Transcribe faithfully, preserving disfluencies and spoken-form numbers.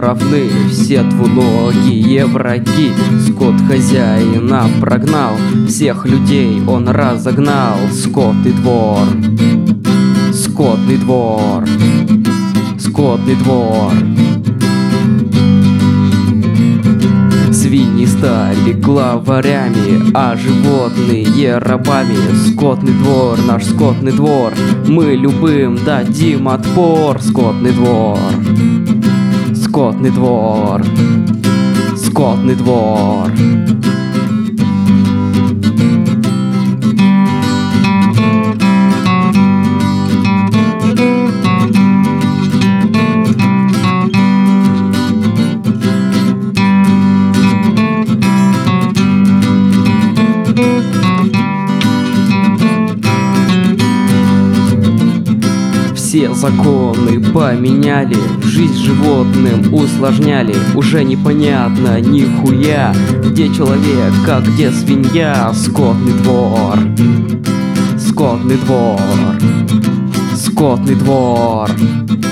равны, все двуногие враги. Скот хозяина прогнал, всех людей он разогнал. Скотный двор, скотный двор, скотный двор. Свиньи стали главарями, а животные рабами. Скотный двор, наш скотный двор, мы любым дадим отпор. Скотный двор, скотный двор, скотный двор. Все законы поменяли, жизнь животным усложняли. Уже непонятно нихуя, где человек, а где свинья. Скотный двор, скотный двор, скотный двор.